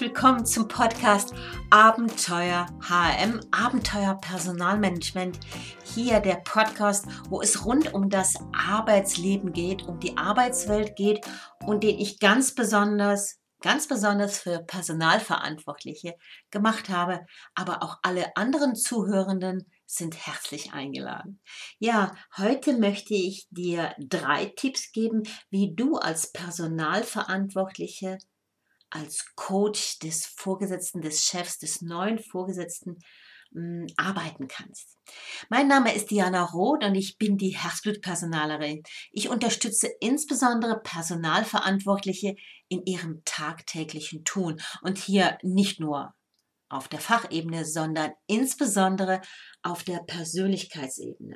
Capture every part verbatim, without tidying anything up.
willkommen zum Podcast Abenteuer H R M, Abenteuer Personalmanagement. Hier der Podcast, wo es rund um das Arbeitsleben geht, um die Arbeitswelt geht und den ich ganz besonders, ganz besonders für Personalverantwortliche gemacht habe. Aber auch alle anderen Zuhörenden sind herzlich eingeladen. Ja, heute möchte ich dir drei Tipps geben, wie du als Personalverantwortliche, als Coach des Vorgesetzten, des Chefs, des neuen Vorgesetzten mh, arbeiten kannst. Mein Name ist Diana Roth und ich bin die Herzblutpersonalerin. Ich unterstütze insbesondere Personalverantwortliche in ihrem tagtäglichen Tun und hier nicht nur auf der Fachebene, sondern insbesondere auf der Persönlichkeitsebene.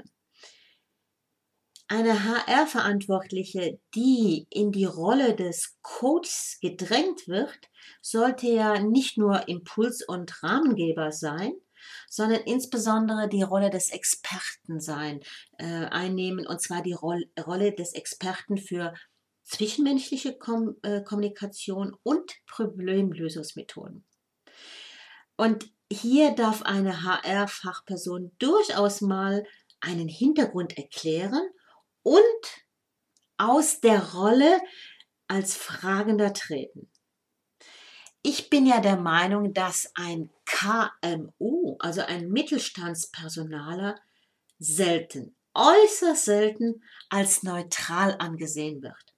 Eine H R-Verantwortliche, die in die Rolle des Coaches gedrängt wird, sollte ja nicht nur Impuls- und Rahmengeber sein, sondern insbesondere die Rolle des Experten sein, äh, einnehmen, und zwar die Roll Rolle des Experten für zwischenmenschliche Kom äh, Kommunikation und Problemlösungsmethoden. Und hier darf eine H R-Fachperson durchaus mal einen Hintergrund erklären und aus der Rolle als Fragender treten. Ich bin ja der Meinung, dass ein K M U, also ein Mittelstandspersonaler, selten, äußerst selten als neutral angesehen wird.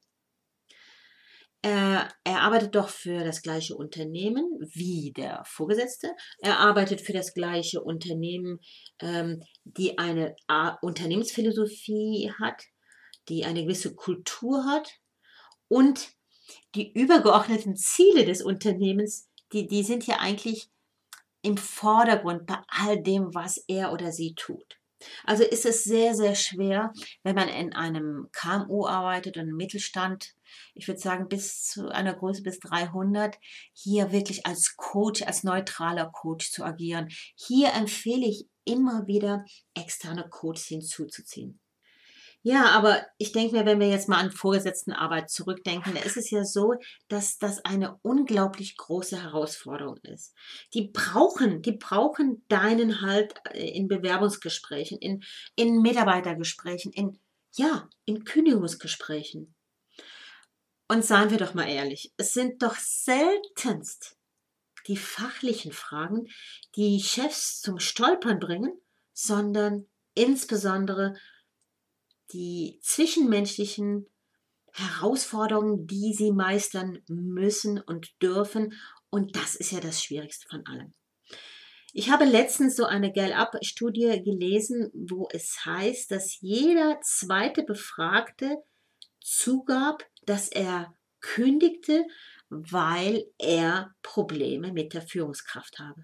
Er, er arbeitet doch für das gleiche Unternehmen wie der Vorgesetzte. Er arbeitet für das gleiche Unternehmen, ähm, die eine A Unternehmensphilosophie hat, die eine gewisse Kultur hat, und die übergeordneten Ziele des Unternehmens, die, die sind ja eigentlich im Vordergrund bei all dem, was er oder sie tut. Also ist es sehr, sehr schwer, wenn man in einem K M U arbeitet und im Mittelstand, ich würde sagen bis zu einer Größe bis dreihundert, hier wirklich als Coach, als neutraler Coach zu agieren. Hier empfehle ich immer wieder, externe Coaches hinzuzuziehen. Ja, aber ich denke mir, wenn wir jetzt mal an Vorgesetztenarbeit zurückdenken, da ist es ja so, dass das eine unglaublich große Herausforderung ist. Die brauchen, die brauchen deinen halt äh, in Bewerbungsgesprächen, in, in Mitarbeitergesprächen, in, ja, in Kündigungsgesprächen. Und seien wir doch mal ehrlich, es sind doch seltenst die fachlichen Fragen, die Chefs zum Stolpern bringen, sondern insbesondere die zwischenmenschlichen Herausforderungen, die sie meistern müssen und dürfen. Und das ist ja das Schwierigste von allem. Ich habe letztens so eine Gallup-Studie gelesen, wo es heißt, dass jeder zweite Befragte zugab, dass er kündigte, weil er Probleme mit der Führungskraft habe.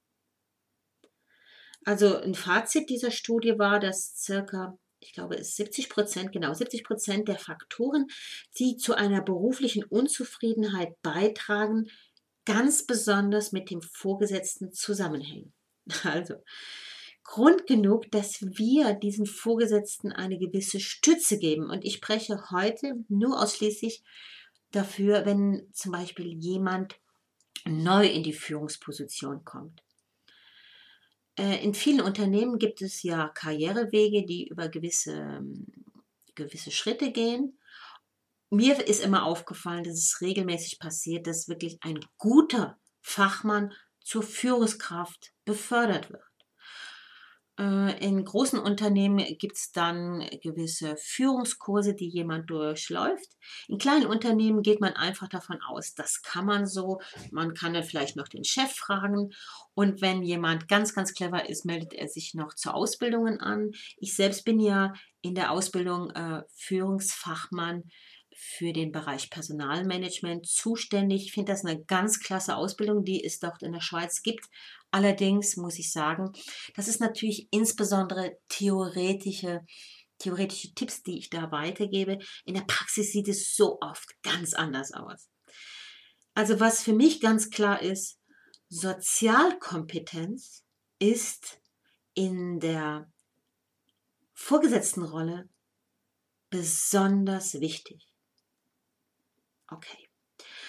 Also ein Fazit dieser Studie war, dass circa, ich glaube, es siebzig Prozent, genau siebzig Prozent der Faktoren, die zu einer beruflichen Unzufriedenheit beitragen, ganz besonders mit dem Vorgesetzten zusammenhängen. Also Grund genug, dass wir diesen Vorgesetzten eine gewisse Stütze geben. Und ich spreche heute nur ausschließlich dafür, wenn zum Beispiel jemand neu in die Führungsposition kommt. In vielen Unternehmen gibt es ja Karrierewege, die über gewisse, gewisse Schritte gehen. Mir ist immer aufgefallen, dass es regelmäßig passiert, dass wirklich ein guter Fachmann zur Führungskraft befördert wird. In großen Unternehmen gibt es dann gewisse Führungskurse, die jemand durchläuft. In kleinen Unternehmen geht man einfach davon aus, das kann man so. Man kann dann vielleicht noch den Chef fragen. Und wenn jemand ganz, ganz clever ist, meldet er sich noch zu Ausbildungen an. Ich selbst bin ja in der Ausbildung äh, Führungsfachmann für den Bereich Personalmanagement zuständig. Ich finde das eine ganz klasse Ausbildung, die es dort in der Schweiz gibt. Allerdings muss ich sagen, das ist natürlich insbesondere theoretische, theoretische Tipps, die ich da weitergebe. In der Praxis sieht es so oft ganz anders aus. Also was für mich ganz klar ist, Sozialkompetenz ist in der Vorgesetztenrolle besonders wichtig. Okay.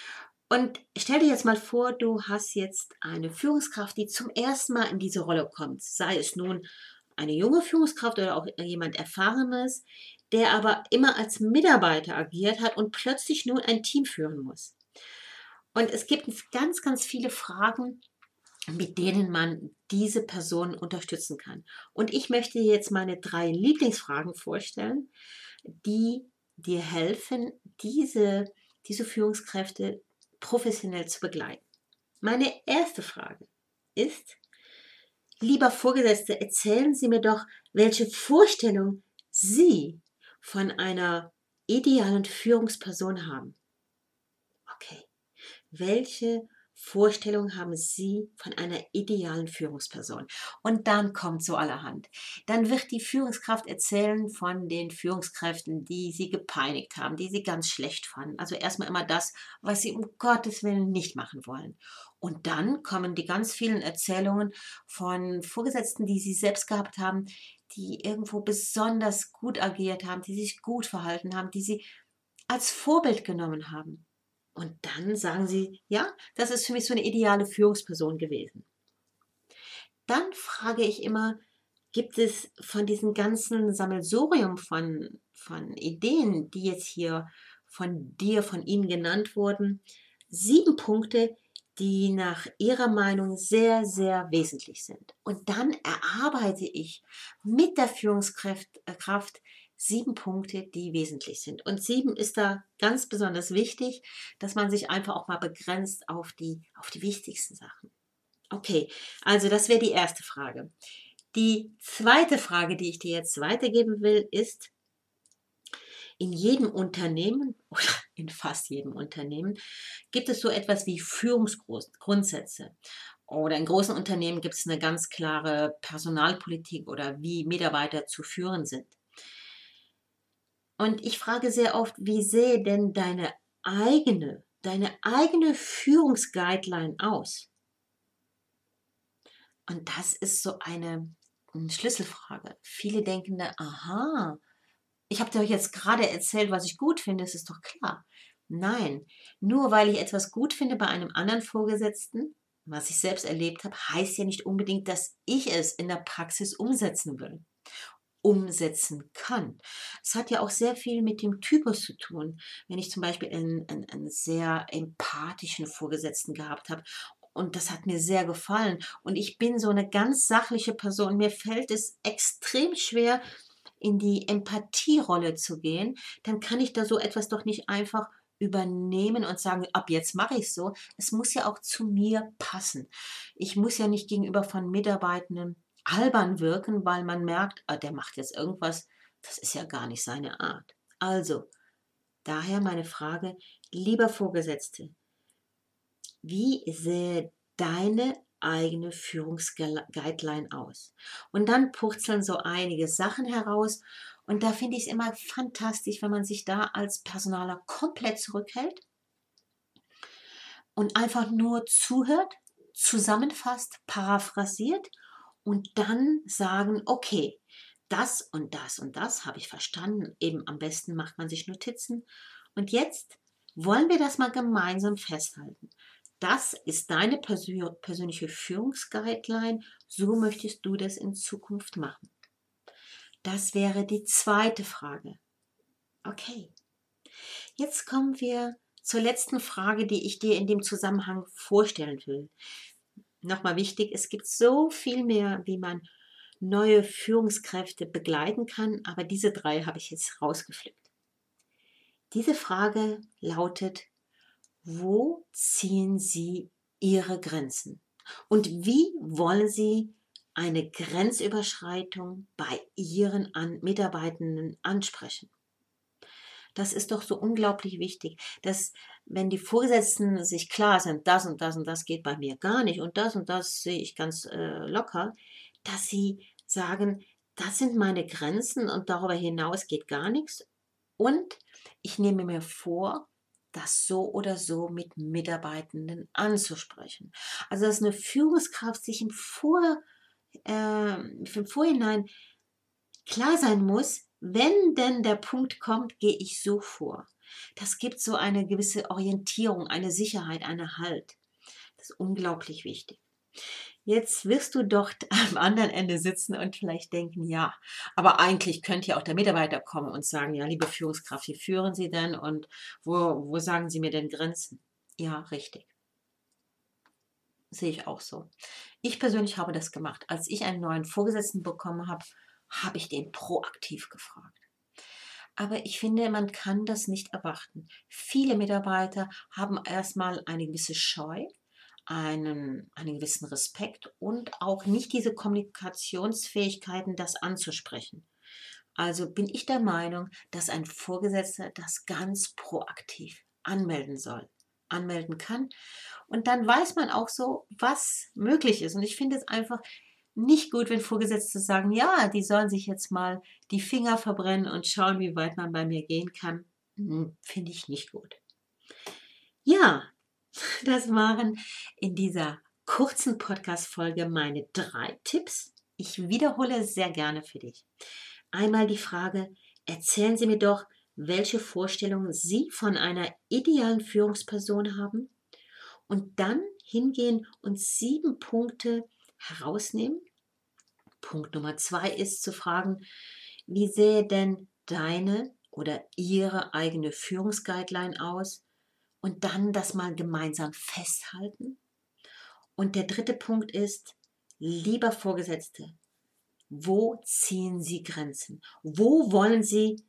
Und stell dir jetzt mal vor, du hast jetzt eine Führungskraft, die zum ersten Mal in diese Rolle kommt. Sei es nun eine junge Führungskraft oder auch jemand Erfahrenes, der aber immer als Mitarbeiter agiert hat und plötzlich nun ein Team führen muss. Und es gibt ganz, ganz viele Fragen, mit denen man diese Person unterstützen kann. Und ich möchte dir jetzt meine drei Lieblingsfragen vorstellen, die dir helfen, diese, diese Führungskräfte professionell zu begleiten. Meine erste Frage ist, lieber Vorgesetzte, erzählen Sie mir doch, welche Vorstellung Sie von einer idealen Führungsperson haben. Okay. Welche Vorstellung haben Sie von einer idealen Führungsperson? Und dann kommt so allerhand. Dann wird die Führungskraft erzählen von den Führungskräften, die sie gepeinigt haben, die sie ganz schlecht fanden. Also erstmal immer das, was sie um Gottes Willen nicht machen wollen. Und dann kommen die ganz vielen Erzählungen von Vorgesetzten, die sie selbst gehabt haben, die irgendwo besonders gut agiert haben, die sich gut verhalten haben, die sie als Vorbild genommen haben. Und dann sagen sie, ja, das ist für mich so eine ideale Führungsperson gewesen. Dann frage ich immer, gibt es von diesem ganzen Sammelsurium von, von Ideen, die jetzt hier von dir, von Ihnen genannt wurden, sieben Punkte, die nach Ihrer Meinung sehr, sehr wesentlich sind. Und dann erarbeite ich mit der Führungskraft äh, Kraft sieben Punkte, die wesentlich sind. Und sieben ist da ganz besonders wichtig, dass man sich einfach auch mal begrenzt auf die, auf die wichtigsten Sachen. Okay, also das wäre die erste Frage. Die zweite Frage, die ich dir jetzt weitergeben will, ist, in jedem Unternehmen oder in fast jedem Unternehmen gibt es so etwas wie Führungsgrundsätze. Oder in großen Unternehmen gibt es eine ganz klare Personalpolitik oder wie Mitarbeiter zu führen sind. Und ich frage sehr oft, wie sähe denn deine eigene, deine eigene Führungsguideline aus? Und das ist so eine, eine Schlüsselfrage. Viele denken da, aha, ich habe dir euch jetzt gerade erzählt, was ich gut finde, es ist doch klar. Nein, nur weil ich etwas gut finde bei einem anderen Vorgesetzten, was ich selbst erlebt habe, heißt ja nicht unbedingt, dass ich es in der Praxis umsetzen will, umsetzen kann. Es hat ja auch sehr viel mit dem Typus zu tun. Wenn ich zum Beispiel einen, einen, einen sehr empathischen Vorgesetzten gehabt habe und das hat mir sehr gefallen und ich bin so eine ganz sachliche Person, mir fällt es extrem schwer, in die Empathierolle zu gehen, dann kann ich da so etwas doch nicht einfach übernehmen und sagen, ab jetzt mache ich es so. Es muss ja auch zu mir passen. Ich muss ja nicht gegenüber von Mitarbeitenden albern wirken, weil man merkt, ah, der macht jetzt irgendwas, das ist ja gar nicht seine Art. Also, daher meine Frage, lieber Vorgesetzte, wie sähe deine eigene Führungsguideline aus? Und dann purzeln so einige Sachen heraus. Und da finde ich es immer fantastisch, wenn man sich da als Personaler komplett zurückhält und einfach nur zuhört, zusammenfasst, paraphrasiert und dann sagen, okay, das und das und das habe ich verstanden. Eben am besten macht man sich Notizen. Und jetzt wollen wir das mal gemeinsam festhalten. Das ist deine persö- persönliche Führungsguideline. So möchtest du das in Zukunft machen. Das wäre die zweite Frage. Okay. Jetzt kommen wir zur letzten Frage, die ich dir in dem Zusammenhang vorstellen will. Nochmal wichtig, es gibt so viel mehr, wie man neue Führungskräfte begleiten kann, aber diese drei habe ich jetzt rausgepflückt. Diese Frage lautet, wo ziehen Sie Ihre Grenzen? Und wie wollen Sie eine Grenzüberschreitung bei Ihren An- Mitarbeitenden ansprechen? Das ist doch so unglaublich wichtig, dass wenn die Vorgesetzten sich klar sind, das und das und das geht bei mir gar nicht und das und das sehe ich ganz äh, locker, dass sie sagen, das sind meine Grenzen und darüber hinaus geht gar nichts. Und ich nehme mir vor, das so oder so mit Mitarbeitenden anzusprechen. Also dass eine Führungskraft sich im, Vor, äh, im Vorhinein klar sein muss, wenn denn der Punkt kommt, gehe ich so vor. Das gibt so eine gewisse Orientierung, eine Sicherheit, eine Halt. Das ist unglaublich wichtig. Jetzt wirst du dort am anderen Ende sitzen und vielleicht denken, ja, aber eigentlich könnte ja auch der Mitarbeiter kommen und sagen, ja, liebe Führungskraft, wie führen Sie denn und wo, wo sagen Sie mir denn Grenzen? Ja, richtig. Sehe ich auch so. Ich persönlich habe das gemacht. Als ich einen neuen Vorgesetzten bekommen habe, habe ich den proaktiv gefragt. Aber ich finde, man kann das nicht erwarten. Viele Mitarbeiter haben erstmal eine gewisse Scheu, einen, einen gewissen Respekt und auch nicht diese Kommunikationsfähigkeiten, das anzusprechen. Also bin ich der Meinung, dass ein Vorgesetzter das ganz proaktiv anmelden soll, anmelden kann. Und dann weiß man auch so, was möglich ist. Und ich finde es einfach nicht gut, wenn Vorgesetzte sagen, ja, die sollen sich jetzt mal die Finger verbrennen und schauen, wie weit man bei mir gehen kann. Hm, finde ich nicht gut. Ja, das waren in dieser kurzen Podcast-Folge meine drei Tipps. Ich wiederhole sehr gerne für dich. Einmal die Frage, erzählen Sie mir doch, welche Vorstellungen Sie von einer idealen Führungsperson haben und dann hingehen und sieben Punkte herausnehmen. Punkt Nummer zwei ist zu fragen, wie sähe denn deine oder ihre eigene Führungsguideline aus? Und dann das mal gemeinsam festhalten. Und der dritte Punkt ist, lieber Vorgesetzte, wo ziehen Sie Grenzen? Wo wollen Sie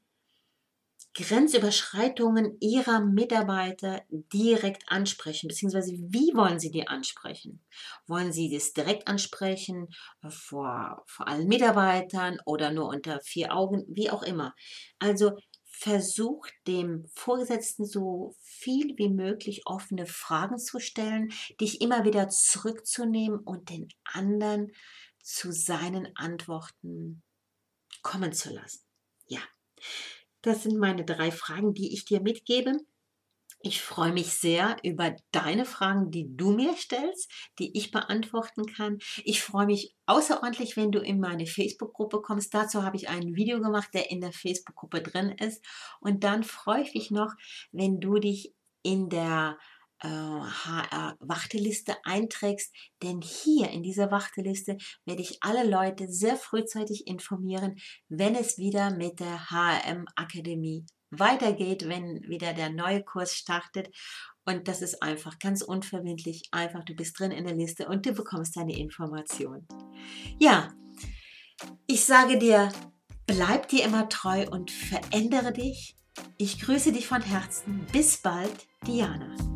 Grenzüberschreitungen Ihrer Mitarbeiter direkt ansprechen? Beziehungsweise wie wollen Sie die ansprechen? Wollen Sie das direkt ansprechen vor, vor allen Mitarbeitern oder nur unter vier Augen? Wie auch immer. Also versucht dem Vorgesetzten so viel wie möglich offene Fragen zu stellen, dich immer wieder zurückzunehmen und den anderen zu seinen Antworten kommen zu lassen. Ja, das sind meine drei Fragen, die ich dir mitgebe. Ich freue mich sehr über deine Fragen, die du mir stellst, die ich beantworten kann. Ich freue mich außerordentlich, wenn du in meine Facebook-Gruppe kommst. Dazu habe ich ein Video gemacht, der in der Facebook-Gruppe drin ist. Und dann freue ich mich noch, wenn du dich in der äh, H R-Warteliste einträgst. Denn hier in dieser Warteliste werde ich alle Leute sehr frühzeitig informieren, wenn es wieder mit der H R M-Akademie weitergeht, wenn wieder der neue Kurs startet. Und das ist einfach ganz unverbindlich. Einfach, du bist drin in der Liste und du bekommst deine Informationen. Ja, ich sage dir, bleib dir immer treu und verändere dich. Ich grüße dich von Herzen. Bis bald, Diana.